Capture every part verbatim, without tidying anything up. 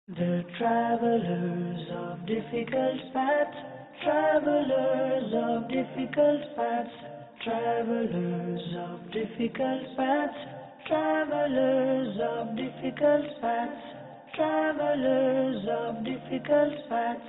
The travelers of difficult paths, travelers of difficult paths, travelers of difficult paths, travelers of difficult paths, travelers of difficult paths.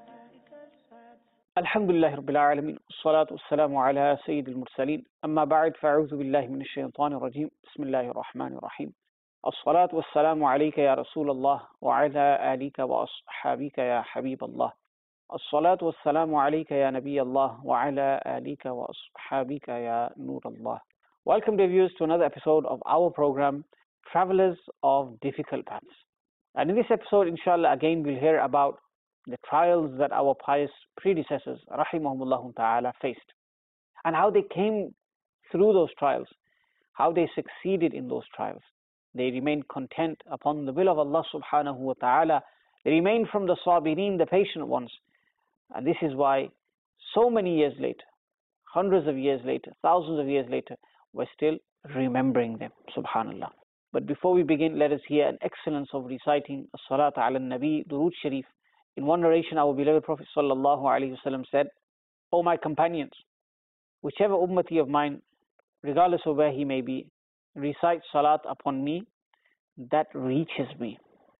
الحمد لله رب العالمين والصلاة والسلام على سيد المرسلين أما بعد فأعوذ بالله من الشيطان الرجيم بسم الله الرحمن الرحيم الصلاة والسلام عليك يا رسول الله وعلى آلك وأصحابك يا حبيب الله الصلاة والسلام عليك يا نبي الله وعلى آلك وأصحابك يا نور الله. Welcome dear viewers to another episode of our program Travelers of Difficult Paths. And in this episode inshallah again we'll hear about the trials that our pious predecessors, rahimahumullah ta'ala, faced, and how they came through those trials, how they succeeded in those trials. They remained content upon the will of Allah subhanahu wa ta'ala. They remained from the sabirin, the patient ones. And this is why so many years later, hundreds of years later, thousands of years later, we're still remembering them, subhanallah. But before we begin, let us hear an excellence of reciting as-salat ala nabi, durood sharif. In one narration, our beloved Prophet sallallahu alaihi wasallam said, "O my companions, whichever ummati of mine, regardless of where he may be, recites salat upon me, that reaches me."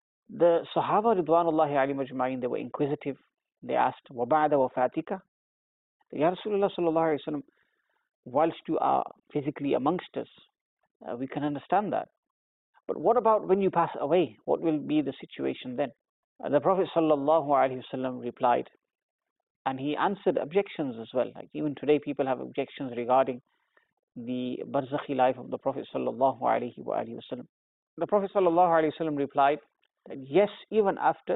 The Sahaba ridwanullahi alayhim ajma'in, they were inquisitive. They asked, "Wa ba'da wafatika?" Ya Rasulullah sallallahu alaihi wasallam, whilst you are physically amongst us, uh, we can understand that. But what about when you pass away? What will be the situation then? The Prophet sallallahu alaihi wasallam replied, and he answered objections as well. Like even today, people have objections regarding the barzakhi life of the Prophet sallallahu alaihi wasallam. The Prophet sallallahu alaihi wasallam replied that yes, even after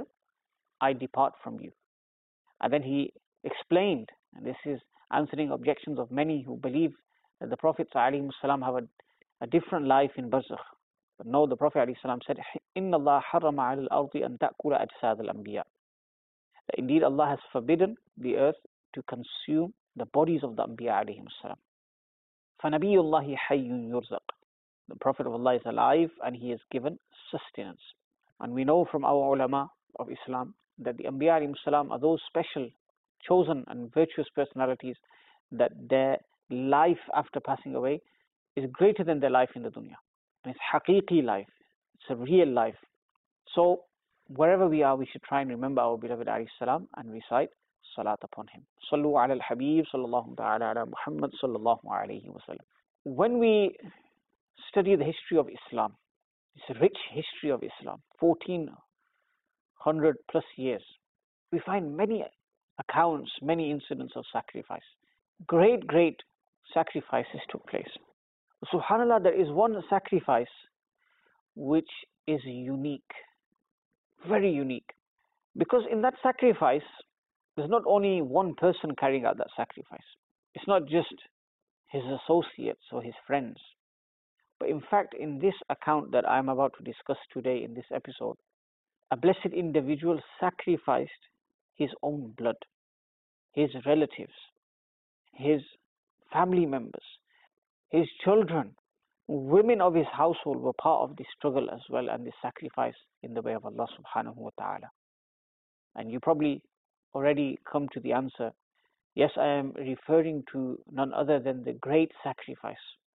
I depart from you. And then he explained, and this is answering objections of many who believe that the Prophet alaihi wasallam have a, a different life in barzakh. But no, the Prophet ﷺ said, "Inna Allah harrama ala al-ardi an ta'kula ajsad al-anbiya." Indeed, Allah has forbidden the earth to consume the bodies of the Anbiya alayhim salam. فَنَبِيُّ اللَّهِ حَيٌّ يُرْزَقُ. The Prophet of Allah is alive and he is given sustenance. And we know from our ulama of Islam that the Anbiya alayhim salam are those special, chosen and virtuous personalities that their life after passing away is greater than their life in the dunya. And it's haqiqi life, it's a real life. So wherever we are, we should try and remember our beloved alayhi salam and recite salat upon him. Sallu ala al-habib sallallahu ta'ala ala Muhammad sallallahu alayhi wa sallam. When we study the history of Islam, it's a rich history of Islam, fourteen hundred plus years, we find many accounts, many incidents of sacrifice. Great, great sacrifices took place. Subhanallah, there is one sacrifice which is unique, very unique. Because in that sacrifice, there's not only one person carrying out that sacrifice. It's not just his associates or his friends. But in fact, in this account that I'm about to discuss today in this episode, a blessed individual sacrificed his own blood, his relatives, his family members, his children, women of his household were part of this struggle as well and this sacrifice in the way of Allah subhanahu wa ta'ala. And you probably already come to the answer. Yes, I am referring to none other than the great sacrifice,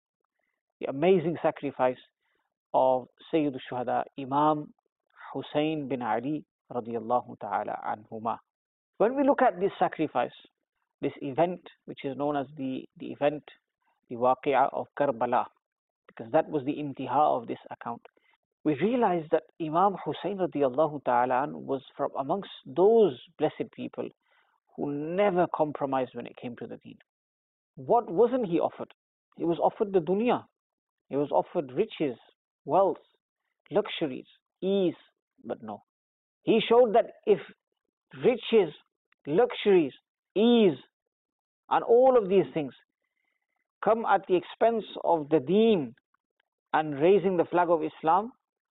the amazing sacrifice of Sayyid al-Shuhada, Imam Hussein bin Ali radiyallahu ta'ala anhuma. When we look at this sacrifice, this event which is known as the, the event the Waqi'ah of Karbala, because that was the intiha of this account, we realize that Imam Hussein radiallahu ta'ala was from amongst those blessed people who never compromised when it came to the deen. What wasn't he offered? He was offered the dunya. He was offered riches, wealth, luxuries, ease, but no. He showed that if riches, luxuries, ease, and all of these things come at the expense of the deen and raising the flag of Islam,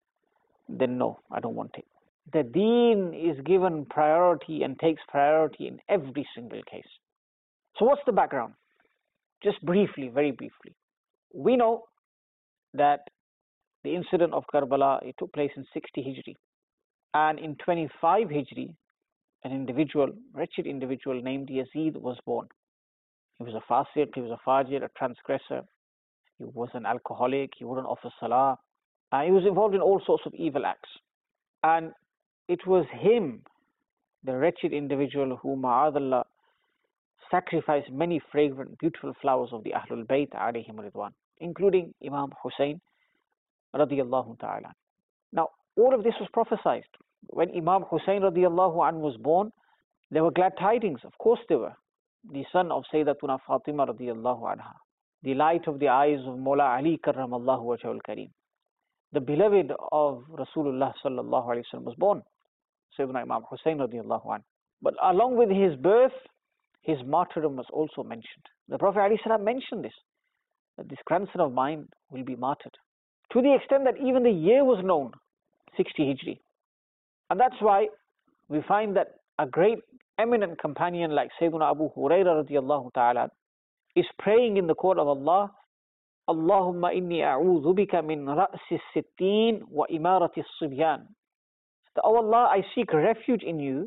then no, I don't want it. The deen is given priority and takes priority in every single case. So what's the background? Just briefly, very briefly. We know that the incident of Karbala, it took place in sixty Hijri. And in twenty-five Hijri, an individual, wretched individual named Yazid was born. He was a fasiq, he was a fajir, a transgressor. He was an alcoholic, he wouldn't offer salah. Uh, he was involved in all sorts of evil acts. And it was him, the wretched individual, who, ma'adallah, sacrificed many fragrant, beautiful flowers of the Ahlul Bayt, alayhim ridwan, including Imam Hussein, radiyallahu ta'ala. Now, all of this was prophesied. When Imam Hussein, radiyallahu anhu, was born, there were glad tidings. Of course there were. The son of Sayyidatuna Fatima, radiyallahu anha, the light of the eyes of Mawla Ali, karramallahu wajhul kareem, the beloved of Rasulullah sallallahu alayhi wa sallam, was born, Sayyidina Imam Hussein, radiyallahu anhu. But along with his birth, his martyrdom was also mentioned. The Prophet ﷺ mentioned this, that this grandson of mine will be martyred, to the extent that even the year was known, sixty Hijri. And that's why we find that a great eminent companion like Sayyidina Abu Hurairah radiyallahu ta'ala is praying in the court of Allah, Allahumma inni a'udhu bika min ra'si sitteen wa imarati sibyan. That, oh Allah, I seek refuge in you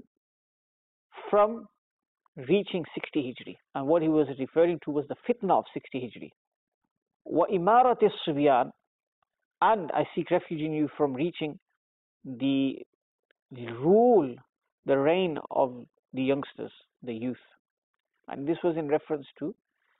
from reaching sixty Hijri. And what he was referring to was the fitna of sixty Hijri. Wa imarati sibyan, and I seek refuge in you from reaching the, the rule, the reign of the youngsters, the youth. And this was in reference to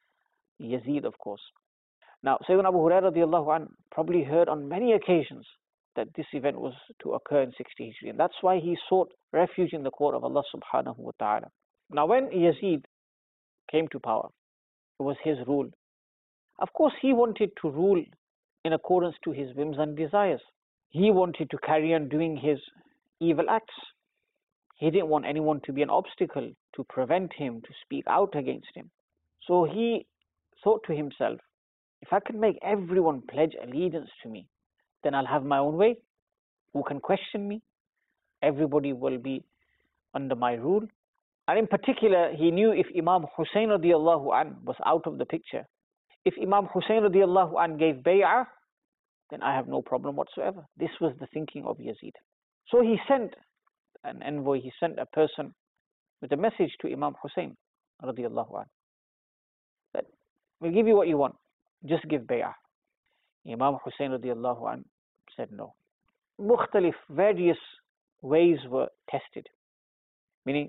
Yazid, of course. Now, Sayyidina Abu Hurairah radiallahu anhu probably heard on many occasions that this event was to occur in sixty Hijri, and that's why he sought refuge in the court of Allah subhanahu wa ta'ala. Now, when Yazid came to power, it was his rule. Of course, he wanted to rule in accordance to his whims and desires. He wanted to carry on doing his evil acts. He didn't want anyone to be an obstacle to prevent him, to speak out against him. So he thought to himself, if I can make everyone pledge allegiance to me, then I'll have my own way. Who can question me? Everybody will be under my rule. And in particular, he knew if Imam Hussein radiallahu an was out of the picture, if Imam Hussein radiallahu an gave bay'ah, then I have no problem whatsoever. This was the thinking of Yazid. So he sent an envoy, he sent a person with a message to Imam Hussein radiallahu an, that we'll give you what you want, just give bay'ah. Imam Hussein radiallahu an said no. Mukhtalif, various ways were tested. Meaning,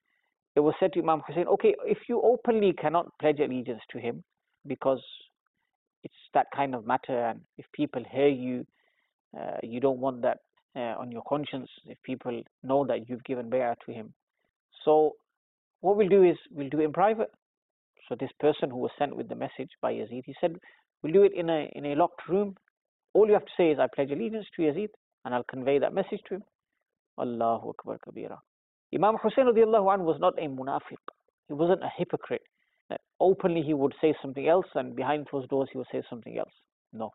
it was said to Imam Hussein, okay, if you openly cannot pledge allegiance to him because it's that kind of matter, and if people hear you, uh, you don't want that uh, on your conscience, if people know that you've given bay'ah to him. So what we'll do is, we'll do it in private. So this person who was sent with the message by Yazid, he said, we'll do it in a, in a locked room. All you have to say is, I pledge allegiance to Yazid, and I'll convey that message to him. Allahu Akbar Kabira. Imam Hussein radiallahu anhu was not a munafiq. He wasn't a hypocrite. That openly he would say something else, and behind closed doors he would say something else. No.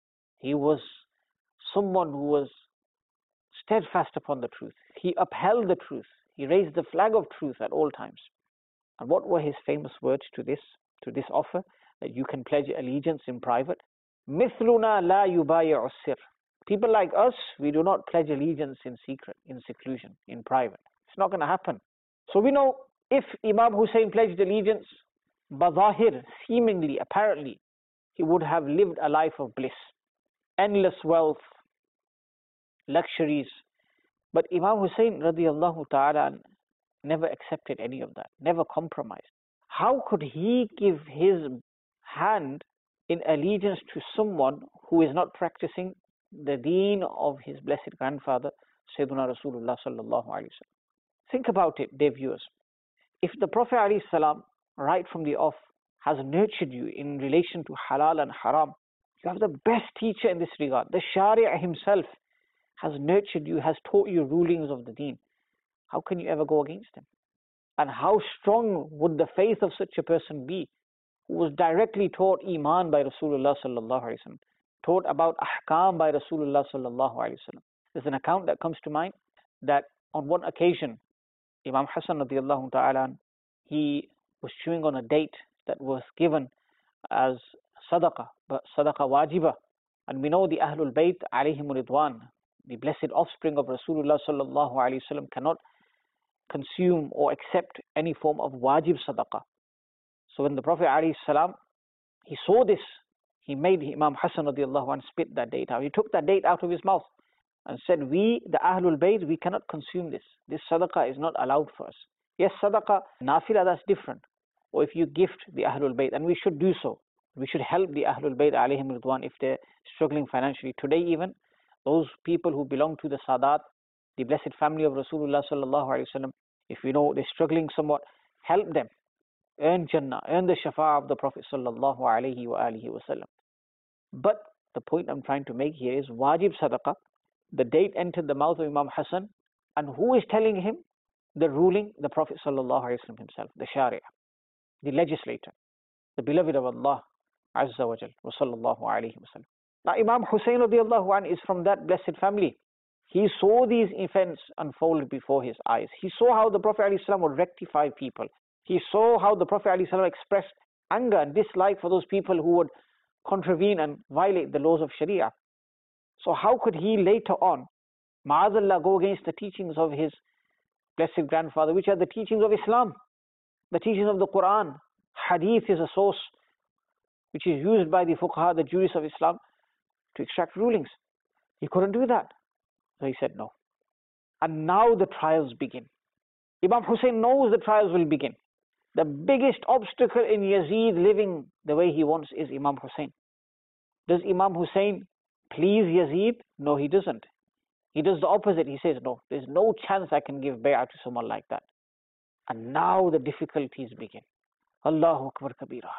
He was someone who was steadfast upon the truth. He upheld the truth. He raised the flag of truth at all times. And what were his famous words to this, to this offer, that you can pledge allegiance in private? Mithluna la yubayi'u sir. People like us, we do not pledge allegiance in secret, in seclusion, in private. It's not going to happen. So we know if Imam Hussein pledged allegiance, bazahir, seemingly, apparently, he would have lived a life of bliss, endless wealth, luxuries. But Imam Hussein radiallahu ta'ala never accepted any of that, never compromised. How could he give his hand in allegiance to someone who is not practicing the deen of his blessed grandfather, Sayyiduna Rasulullah sallallahu alayhi wa sallam? Think about it, dear viewers. If the Prophet alayhi salam, right from the off, has nurtured you in relation to halal and haram, you have the best teacher in this regard. The Shari' himself has nurtured you, has taught you rulings of the deen. How can you ever go against him? And how strong would the faith of such a person be, who was directly taught Iman by Rasulullah sallallahu alayhi wa sallam, taught about ahkam by Rasulullah sallallahu alayhi wa sallam. There's an account that comes to mind that on one occasion, Imam Hassan radiallahu ta'ala, he was chewing on a date that was given as sadaqah, but sadaqah wajibah. And we know the Ahlul Bayt alayhim ridwan, the blessed offspring of Rasulullah sallallahu alaihi wasallam cannot consume or accept any form of wajib sadaqah. So when the Prophet alayhi salam, he saw this, he made Imam Hassan radiallahu anh spit that date out. He took that date out of his mouth and said, we, the Ahlul Bayt, we cannot consume this. This sadaqah is not allowed for us. Yes, sadaqah, nafila, that's different. Or if you gift the Ahlul Bayt, and we should do so. We should help the Ahlul Bayt alayhim ridwan if they're struggling financially. Today even, those people who belong to the Sadat, the blessed family of Rasulullah sallallahu alaihi wasallam, if you know they're struggling somewhat, help them. Earn Jannah, earn the Shafa'ah of the Prophet sallallahu alaihi wa alihi wasallam. But the point I'm trying to make here is wajib sadaqah. The date entered the mouth of Imam Hassan, and who is telling him the ruling? The Prophet sallallahu alaihi wasallam himself, the Sharia, the legislator, the beloved of Allah Azza wa Jal, wa sallallahu alaihi wasallam. Now Imam Hussein radiallahu anh is from that blessed family. He saw these events unfold before his eyes. He saw how the Prophet alayhi salam would rectify people. He saw how the Prophet alayhi salam expressed anger and dislike for those people who would contravene and violate the laws of Sharia. So how could he later on, ma'azallah, go against the teachings of his blessed grandfather, which are the teachings of Islam, the teachings of the Quran? Hadith is a source which is used by the fuqaha, the jurists of Islam, to extract rulings. He couldn't do that. So he said no. And now the trials begin. Imam Hussein knows the trials will begin. The biggest obstacle in Yazid living the way he wants is Imam Hussein. Does Imam Hussein please Yazid? No, he doesn't. He does the opposite. He says, no, there's no chance I can give bay'ah to someone like that. And now the difficulties begin. Allahu Akbar Kabira.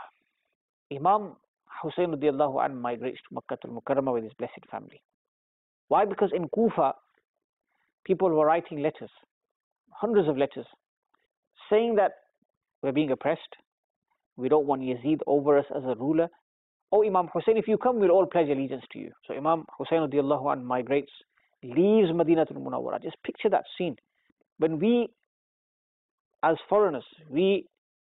Imam Hussein radiallahu anh migrates to Makkah al-Mukarramah with his blessed family. Why? Because in Kufa, people were writing letters, hundreds of letters, saying that we're being oppressed, we don't want Yazid over us as a ruler. Oh Imam Hussein, if you come, we'll all pledge allegiance to you. So Imam Hussein radiallahu anh migrates, leaves Madinatul Munawwarah. Just picture that scene. When we, as foreigners, we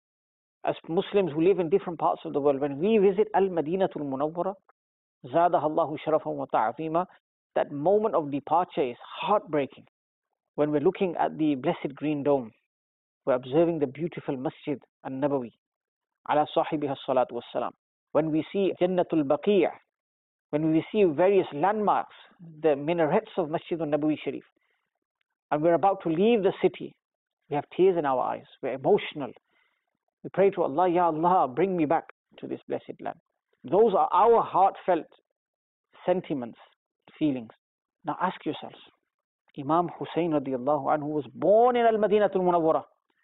as Muslims who live in different parts of the world, when we visit Al-Madinatul Munawwarah, Zadahallahu Sharafan wa Ta'afima, that moment of departure is heartbreaking. When we're looking at the blessed green dome, we're observing the beautiful Masjid An-Nabawi, ala sahibiha salatu wassalam. When we see Jannatul Baqi', when we see various landmarks, the minarets of Masjid An-Nabawi Sharif, and we're about to leave the city, we have tears in our eyes, we're emotional. We pray to Allah, Ya Allah, bring me back to this blessed land. Those are our heartfelt sentiments, feelings. Now ask yourselves, Imam Hussein radiallahu anhu was born in Al-Madinatul Munawwarah.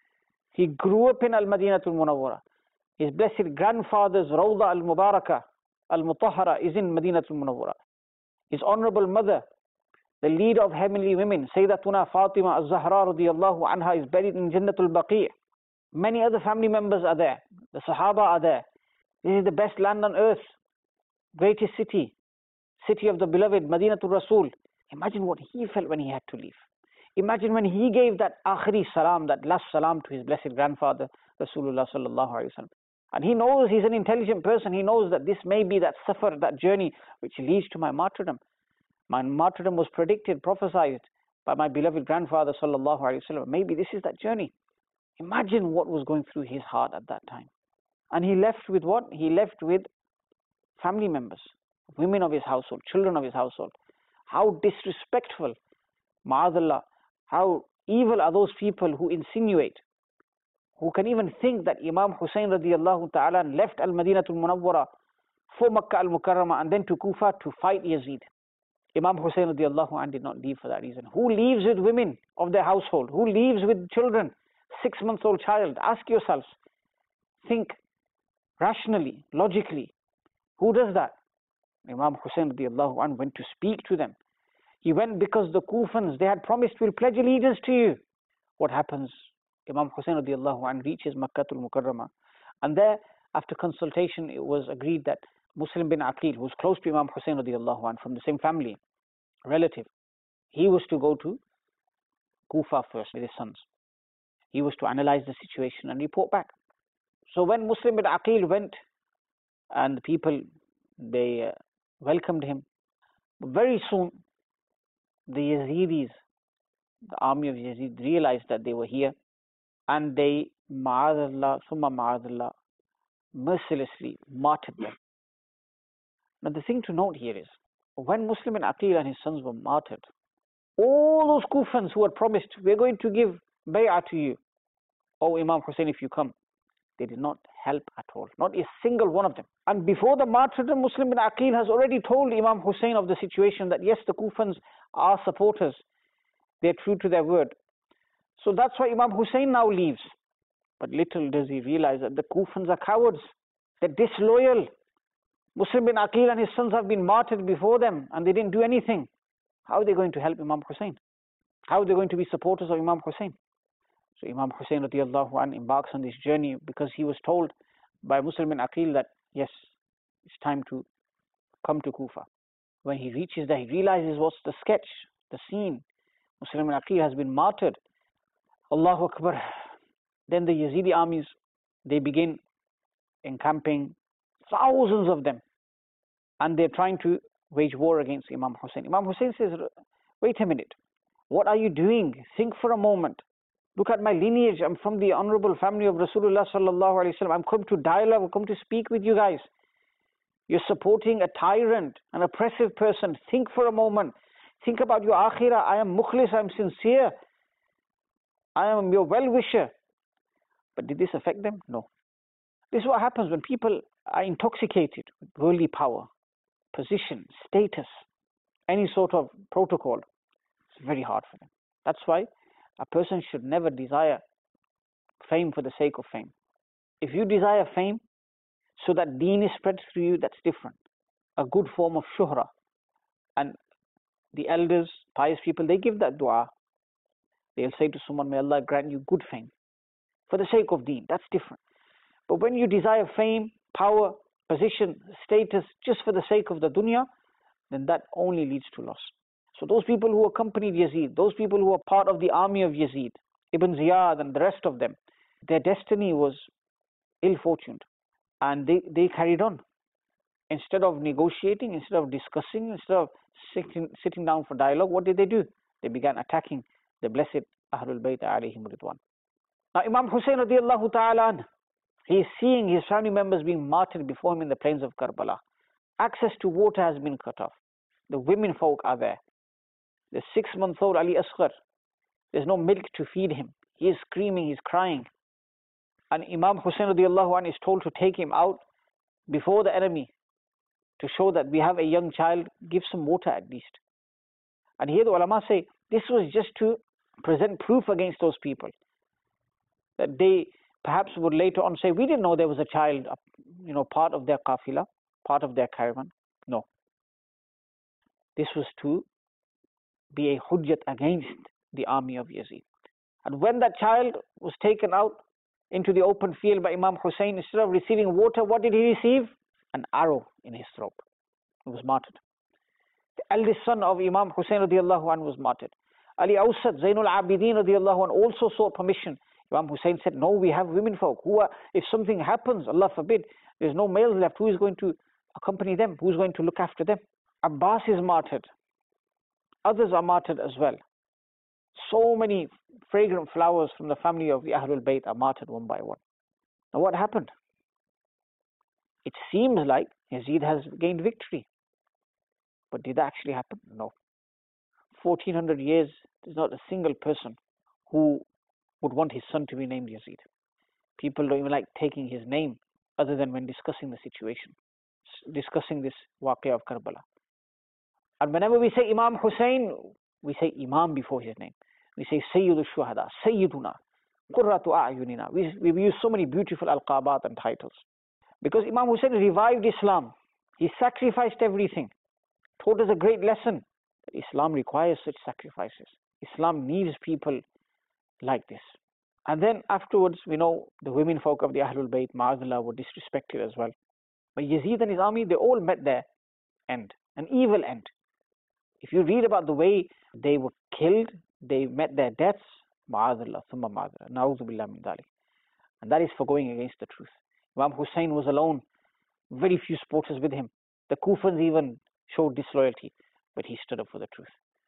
He grew up in Al-Madinatul Munawwarah. His blessed grandfather's Rawda al-Mubarakah, al-Mutahhara, is in Madinatul Munawwarah. His honorable mother, the leader of heavenly women, Sayyidatuna Fatima al-Zahra radiallahu anha, is buried in Jannatul Baqi'. Many other family members are there. The Sahaba are there. This is the best land on earth. Greatest city. City of the beloved, Madinatul Rasul. Imagine what he felt when he had to leave. Imagine when he gave that akhri salam, that last salam to his blessed grandfather, Rasulullah sallallahu alaihi wasallam. And he knows he's an intelligent person. He knows that this may be that safar, that journey which leads to my martyrdom. My martyrdom was predicted, prophesied by my beloved grandfather sallallahu alaihi wasallam. Maybe this is that journey. Imagine what was going through his heart at that time. And he left with what? He left with family members, women of his household, children of his household. How disrespectful, ma'adallah, how evil are those people who insinuate, who can even think that Imam Hussein radiallahu ta'ala left Al-Madinatul Munawwarah for Makkah al-Mukarramah and then to Kufa to fight Yazid. Imam Hussein radiallahu anh did not leave for that reason. Who leaves with women of their household? Who leaves with children? Six months old child. Ask yourselves. Think rationally, logically. Who does that? Imam Hussein radiallahu anh went to speak to them. He went because the Kufans, they had promised, we'll pledge allegiance to you. What happens? Imam Hussein radiallahu anh reaches Makkatul Mukarramah. And there, after consultation, it was agreed that Muslim bin Aqil, who was close to Imam Hussein radiallahu anh, from the same family, relative, he was to go to Kufa first with his sons. He was to analyze the situation and report back. So when Muslim bin Aqil went, and the people, they uh, welcomed him, very soon the Yazidis, the army of Yazid, realized that they were here, and they, ma'adallah, summa ma'adallah, mercilessly martyred them. Now the thing to note here is, when Muslim bin Aqil and his sons were martyred, all those Kufans who had promised, we're going to give bay'ah to you, oh Imam Hussein, if you come, they did not help at all, not a single one of them. And before the martyrdom, Muslim bin Aqil has already told Imam Hussein of the situation, that yes, the Kufans are supporters, they're true to their word. So that's why Imam Hussein now leaves. But little does he realize that the Kufans are cowards, they're disloyal. Muslim bin Aqil and his sons have been martyred before them, and they didn't do anything. How are they going to help Imam Hussein? How are they going to be supporters of Imam Hussein? So Imam Hussein radiallahu anhu embarks on this journey because he was told by Muslim bin Aqil that yes, it's time to come to Kufa. When he reaches there, he realizes what's the sketch, the scene. Muslim bin Aqil has been martyred. Allahu Akbar. Then the Yazidi armies, they begin encamping, thousands of them, and they're trying to wage war against Imam Hussein. Imam Hussein says, wait a minute, what are you doing? Think for a moment. Look at my lineage. I'm from the honorable family of Rasulullah sallallahu alaihi wasallam. I'm come to dialogue, I've come to speak with you guys. You're supporting a tyrant, an oppressive person. Think for a moment. Think about your akhirah. I am mukhlis, I'm sincere. I am your well-wisher. But did this affect them? No. This is what happens when people are intoxicated with worldly power, position, status, any sort of protocol. It's very hard for them. That's why a person should never desire fame for the sake of fame. If you desire fame so that deen is spread through you, that's different. A good form of shuhra. And the elders, pious people, they give that dua. They'll say to someone, may Allah grant you good fame for the sake of deen. That's different. But when you desire fame, power, position, status, just for the sake of the dunya, then that only leads to loss. So those people who accompanied Yazid, those people who were part of the army of Yazid, Ibn Ziyad and the rest of them, their destiny was ill-fortuned. And they, they carried on. Instead of negotiating, instead of discussing, instead of sitting, sitting down for dialogue, what did they do? They began attacking the blessed Ahlul Bayt alayhim ridwan. Now Imam Hussein radiallahu ta'ala, he is seeing his family members being martyred before him in the plains of Karbala. Access to water has been cut off. The women folk are there. The six-month-old Ali Asghar, there's no milk to feed him. He is screaming, he's crying. And Imam Hussein radiallahu anhu is told to take him out before the enemy to show that we have a young child, give some water at least. And here the ulama say, this was just to present proof against those people. That they perhaps would later on say, we didn't know there was a child, you know, part of their qafila, part of their caravan. No. This was to be a hujjat against the army of Yazid. And when that child was taken out into the open field by Imam Hussein, instead of receiving water, what did he receive? An arrow in his throat. He was martyred. The eldest son of Imam Hussein radiallahu anhu was martyred. Ali Awsat, Zainul Abidin radiallahu anhu also sought permission. Imam Hussein said, no, we have women folk who are, if something happens, Allah forbid, there's no males left, who is going to accompany them? Who is going to look after them? Abbas is martyred. Others are martyred as well. So many fragrant flowers from the family of the Ahlul Bayt are martyred one by one. Now what happened? It seems like Yazid has gained victory. But did that actually happen? No. fourteen hundred years, there's not a single person who would want his son to be named Yazid. People don't even like taking his name other than when discussing the situation, discussing this waqia of Karbala. And whenever we say Imam Hussein, we say Imam before his name. We say Sayyidul Shuhada, Sayyiduna, Qurratu A'yunina. We, we've used so many beautiful alqabat and titles. Because Imam Hussein revived Islam. He sacrificed everything. Taught us a great lesson. Islam requires such sacrifices. Islam needs people like this. And then afterwards, we know the women folk of the Ahlul Bayt, ma'azallah, were disrespected as well. But Yazid and his army, they all met their end, an evil end. If you read about the way they were killed, they met their deaths, ma'azallah, thumma ma'azallah, na'udhu billah min dhalik. And that is for going against the truth. Imam Hussein was alone, very few supporters with him. The Kufans even showed disloyalty, but he stood up for the truth.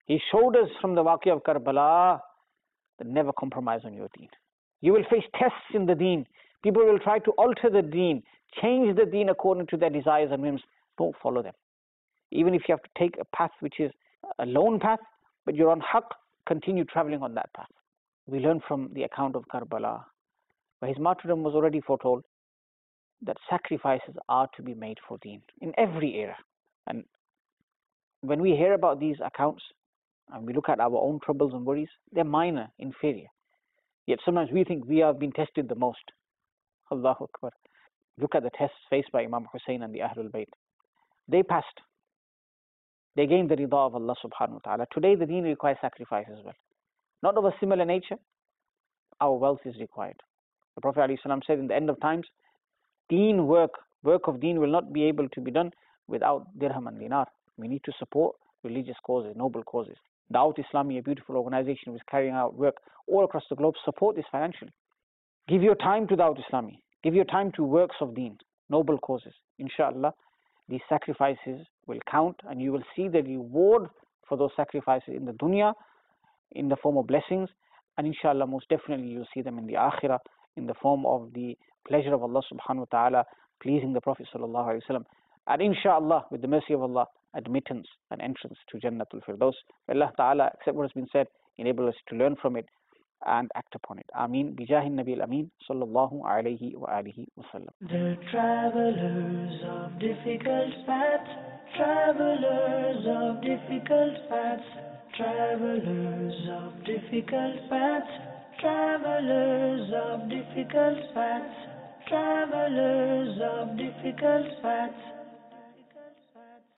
He showed us from the Waqi of Karbala that never compromise on your deen. You will face tests in the deen. People will try to alter the deen, change the deen according to their desires and whims. Don't follow them. Even if you have to take a path which is a lone path, but you're on haqq, continue traveling on that path. We learn from the account of Karbala, where his martyrdom was already foretold, that sacrifices are to be made for deen in every era. And when we hear about these accounts, and we look at our own troubles and worries, they're minor, inferior. Yet sometimes we think we have been tested the most. Allahu Akbar. Look at the tests faced by Imam Hussein and the Ahlul Bayt. They passed. They gained the rida of Allah subhanahu wa ta'ala. Today the deen requires sacrifice as well. Not of a similar nature. Our wealth is required. The Prophet ﷺ said in the end of times, deen work, work of deen will not be able to be done without dirham and dinar. We need to support religious causes, noble causes. Dawat Islami, a beautiful organization, was carrying out work all across the globe. Support this financially. Give your time to Dawat Islami. Give your time to works of deen, noble causes. Inshallah, these sacrifices will count and you will see the reward for those sacrifices in the dunya in the form of blessings, and inshallah most definitely you'll see them in the akhirah in the form of the pleasure of Allah subhanahu wa ta'ala, pleasing the Prophet sallallahu alaihi wasallam, and inshallah with the mercy of Allah, admittance and entrance to Jannatul Firdaus. Allah ta'ala accept what has been said, enable us to learn from it and act upon it. Ameen. Bijahin Nabil Ameen sallallahu alayhi wa alihi wa sallam. The travelers of difficult paths, travelers of difficult paths, travelers of difficult paths, travelers of difficult paths, travelers of difficult paths.